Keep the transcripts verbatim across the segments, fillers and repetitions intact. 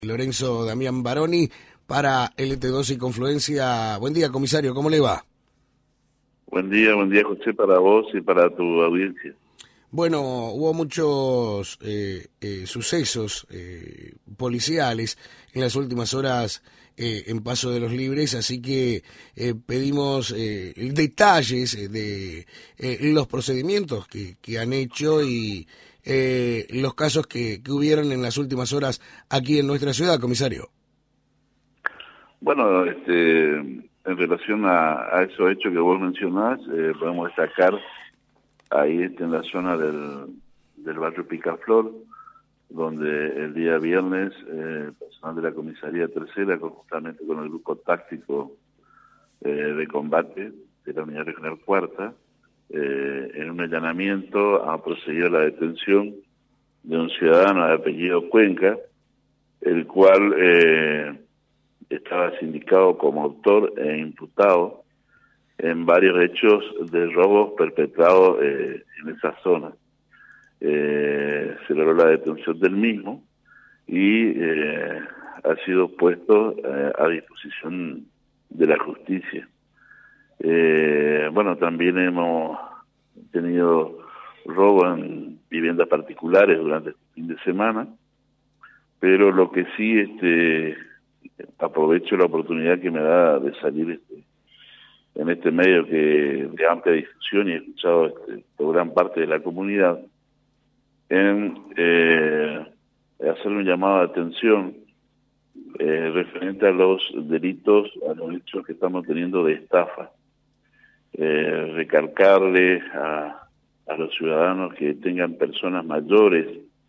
Lorenzo Damián Baroni para L T doce y Confluencia. Buen día, comisario, ¿cómo le va? Buen día, buen día, José, para vos y para tu audiencia. Bueno, hubo muchos eh, eh, sucesos eh, policiales en las últimas horas eh, en Paso de los Libres, así que eh, pedimos eh, detalles de eh, los procedimientos que, que han hecho y eh, los casos que, que hubieron en las últimas horas aquí en nuestra ciudad, comisario. Bueno, este, en relación a, a esos hechos que vos mencionás, eh, podemos destacar ahí este, en la zona del, del barrio Picaflor, donde el día viernes eh, el personal de la comisaría tercera, conjuntamente con el grupo táctico eh, de combate de la unidad regional cuarta, eh, en un allanamiento ha procedido a la detención de un ciudadano de apellido Cuenca, el cual eh, estaba sindicado como autor e imputado en varios hechos de robos perpetrados eh, en esa zona. Eh, se logró la detención del mismo y eh, ha sido puesto eh, a disposición de la justicia. Eh, bueno, también hemos tenido robos en viviendas particulares durante este fin de semana, pero lo que sí, este, aprovecho la oportunidad que me da de salir este, en este medio que de amplia difusión y he escuchado este, por gran parte de la comunidad, en eh, hacer un llamado de atención eh, referente a los delitos, a los hechos que estamos teniendo de estafa. Eh, recalcarle a, a los ciudadanos que tengan personas mayores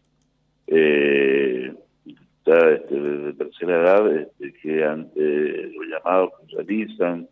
eh, ya, este, de tercera edad, este, que ante los llamados que realizan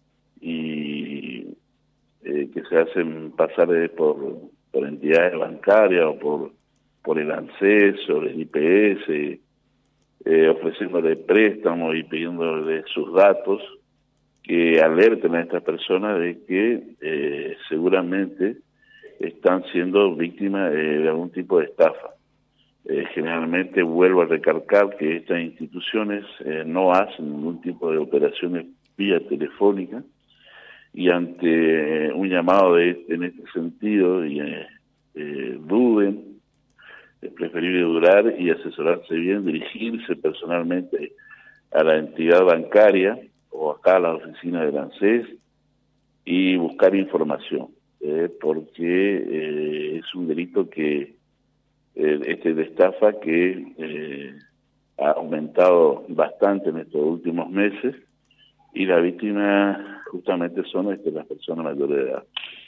y eh, que se hacen pasar eh, por, por entidades bancarias o por, por el ANSES o el I P S, eh, ofreciéndole préstamos y pidiéndole sus datos, que alerten a estas personas de que eh, seguramente están siendo víctimas eh, de algún tipo de estafa. Eh, generalmente vuelvo a recalcar que estas instituciones eh, no hacen ningún tipo de operaciones vía telefónica y ante eh, un llamado de, en este sentido y, eh, eh, duden, es preferible durar y asesorarse bien, dirigirse personalmente a la entidad bancaria o acá a la oficina del ANSES y buscar información, eh, porque eh, es un delito que eh, este de estafa que eh, ha aumentado bastante en estos últimos meses y la víctima justamente son este, las personas mayores de edad.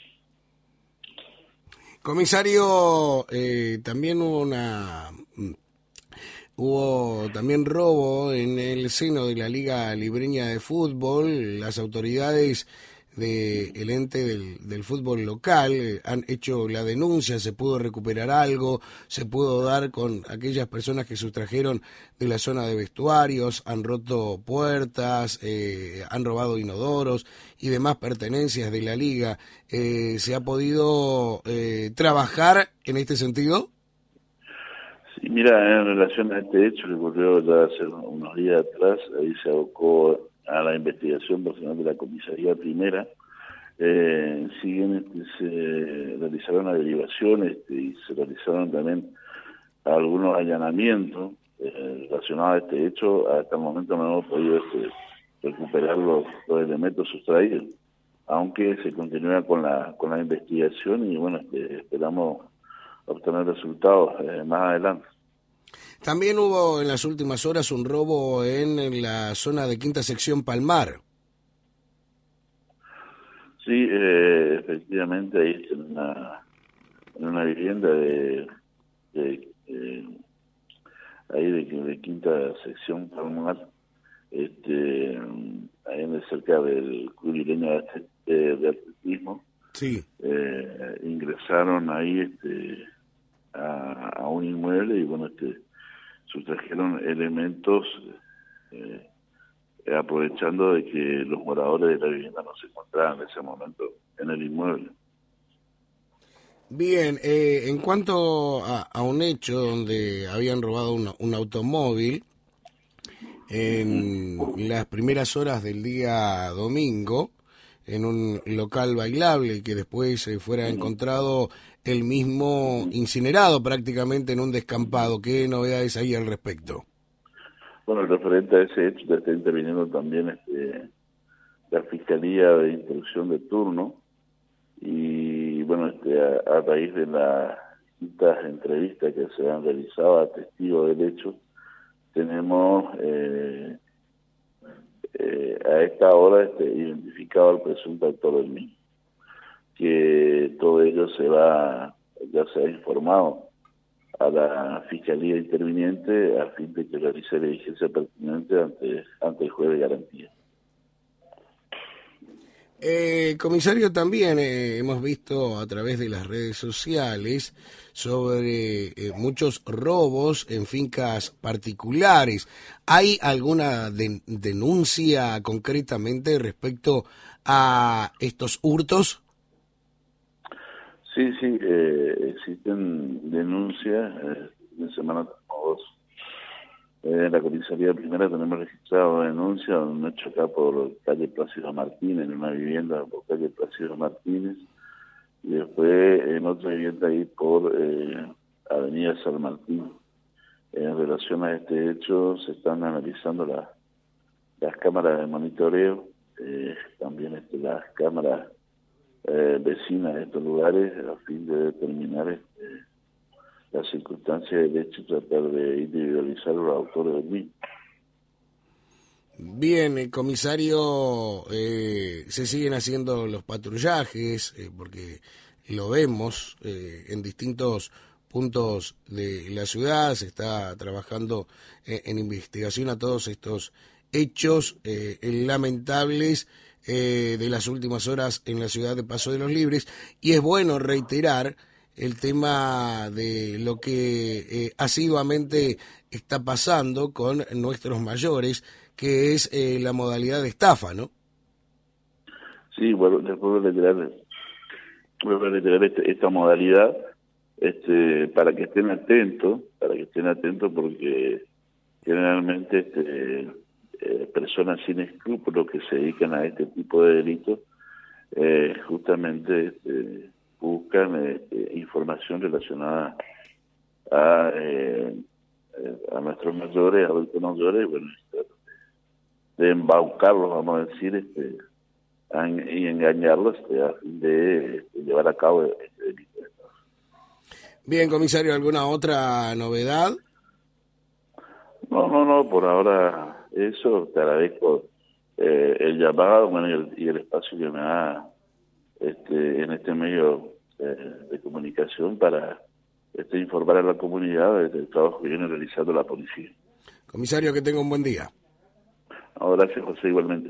Comisario, eh, también hubo una... Hubo también robo en el seno de la Liga Libreña de Fútbol. Las autoridades del ente del, del fútbol local eh, han hecho la denuncia, se pudo recuperar algo, se pudo dar con aquellas personas que sustrajeron de la zona de vestuarios, han roto puertas, eh, han robado inodoros y demás pertenencias de la liga. Eh, ¿Se ha podido eh, trabajar en este sentido? Sí, mira, en relación a este hecho que ocurrió ya hace unos días atrás, ahí se abocó a la investigación personal de la comisaría primera. Eh, siguen, este, se realizaron averiguaciones este, y se realizaron también algunos allanamientos eh, relacionados a este hecho. Hasta el momento no hemos podido este, recuperar los, los elementos sustraídos, aunque se continúa con la con la investigación y bueno, este, esperamos obtener resultados eh, más adelante. También hubo en las últimas horas un robo en la zona de Quinta Sección Palmar. Sí, eh, efectivamente, ahí en una, en una vivienda de, de, de ahí de, de Quinta Sección Palmar, este, ahí en cerca del Club Lileño de, de Atletismo, sí. eh, ingresaron ahí este, a, a un inmueble y bueno, este, sustrajeron elementos eh, aprovechando de que los moradores de la vivienda no se encontraban en ese momento en el inmueble. Bien, eh, en cuanto a, a un hecho donde habían robado una, un automóvil, en las primeras horas del día domingo en un local bailable y que después eh, fuera encontrado el mismo incinerado prácticamente en un descampado. ¿Qué novedades hay al respecto? Bueno, referente a ese hecho, está interviniendo también este, la Fiscalía de Instrucción de turno y, bueno, este, a, a raíz de las distintas entrevistas que se han realizado a testigos del hecho, tenemos eh, eh, a esta hora este, identificado al presunto autor del mismo, que todo ello se va, ya se ha informado a la Fiscalía Interviniente a fin de que realice la diligencia pertinente ante, ante el juez de garantía. Eh, comisario, también eh, hemos visto a través de las redes sociales sobre eh, muchos robos en fincas particulares. ¿Hay alguna de, denuncia concretamente respecto a estos hurtos? Sí, sí, eh, existen denuncias. Eh, en semana tenemos Eh, en la comisaría primera tenemos registrado denuncia, un hecho acá por calle Plácido Martínez, en una vivienda por calle Plácido Martínez, y después en otra vivienda ahí por eh, avenida San Martín. En relación a este hecho se están analizando la, las cámaras de monitoreo, eh, también este, las cámaras eh, vecinas de estos lugares, a fin de determinar este, las circunstancias del hecho y tratar de individualizar los autores del mismo. Bien, eh, comisario, eh, se siguen haciendo los patrullajes, eh, porque lo vemos eh, en distintos puntos de la ciudad, se está trabajando eh, en investigación a todos estos hechos eh, lamentables eh, de las últimas horas en la ciudad de Paso de los Libres, y es bueno reiterar el tema de lo que eh, asiduamente está pasando con nuestros mayores, que es eh, la modalidad de estafa, ¿no? Sí, bueno, después de reiterar, vuelvo a reiterar este, esta modalidad, este, para que estén atentos, para que estén atentos porque generalmente este, eh, personas sin escrúpulos que se dedican a este tipo de delitos, eh, justamente este, buscan eh, eh, información relacionada a, eh, a nuestros mayores, adultos mayores, bueno, de embaucarlos, vamos a decir, este, y engañarlos este, a fin de, de llevar a cabo este delito. Bien, comisario, ¿alguna otra novedad? No, no, no, por ahora eso, te agradezco eh, el llamado, bueno, y el, y el espacio que me da este, en este medio eh, de comunicación para este, informar a la comunidad del trabajo que viene realizando la policía. Comisario, que tenga un buen día. No, gracias, José, igualmente.